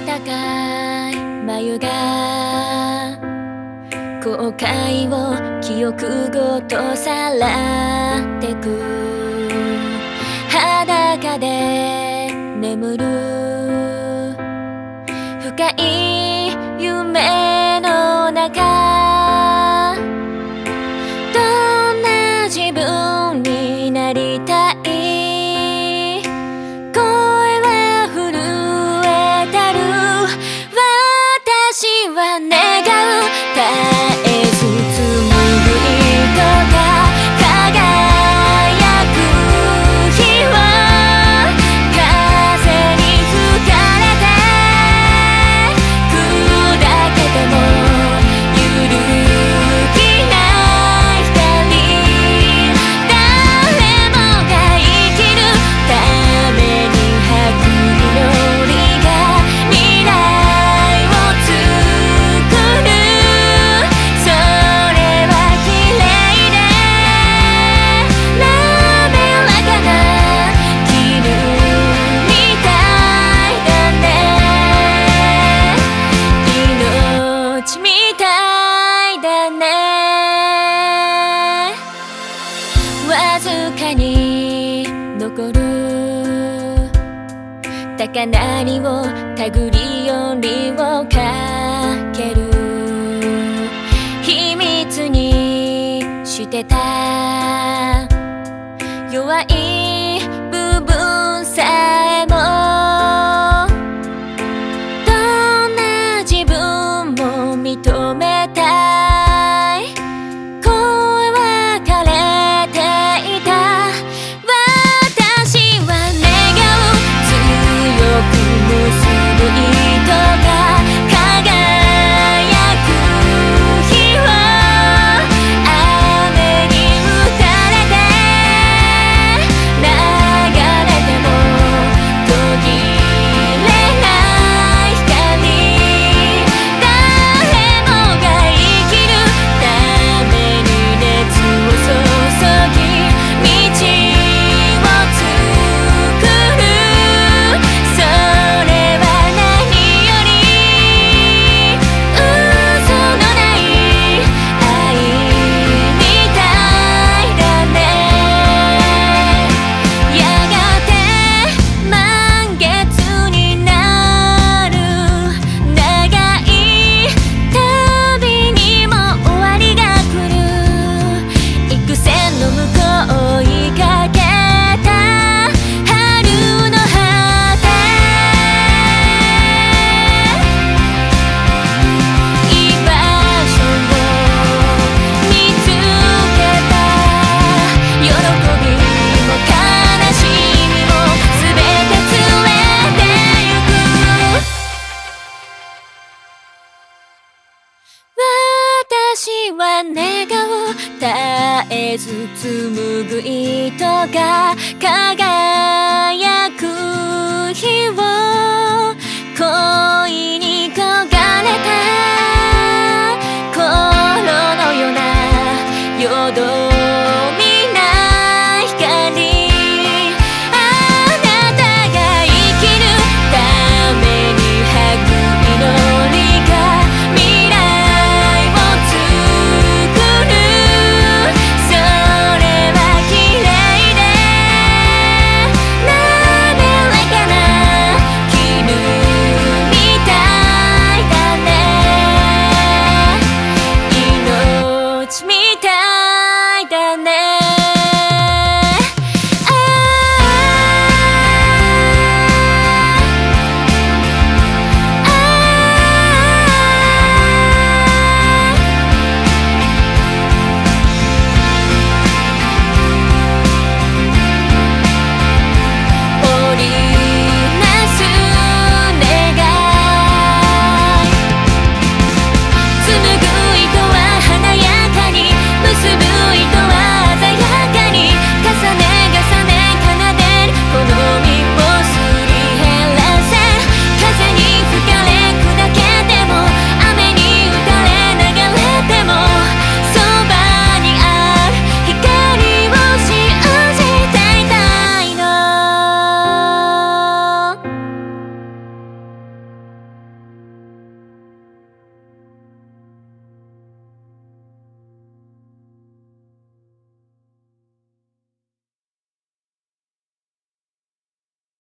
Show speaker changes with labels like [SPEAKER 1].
[SPEAKER 1] かい眉が後悔を記憶ごとさらってく。裸で眠る深い夢の中、どんな自分になりたい、声は震えたる。私は願う、絶えず紡ぐ糸が輝く日は、風に吹かれて砕けても揺るぎない光。誰もが生きるために吐く祈りが未来を作る。それは綺麗で滑らかな絹みたいだね。命みたいだね。わずかに残る高鳴りを手繰り寄りをかける。秘密にしてた弱い部分さえも、どんな自分も認めたい。声は枯れていた。私は願う、強く結ぶ糸が輝く日は、雨に打たれて流れても途切れない光。誰もが生きるために熱を注ぎ道を作る。それは何より嘘のない愛みたいだね。やがて満月になる。長い旅にも終わりが来る。幾千の向こう追いかけた春の果て。居場所を見つけた。喜びも悲しみも全て連れてゆく。私は願う、絶えず紡ぐ糸が輝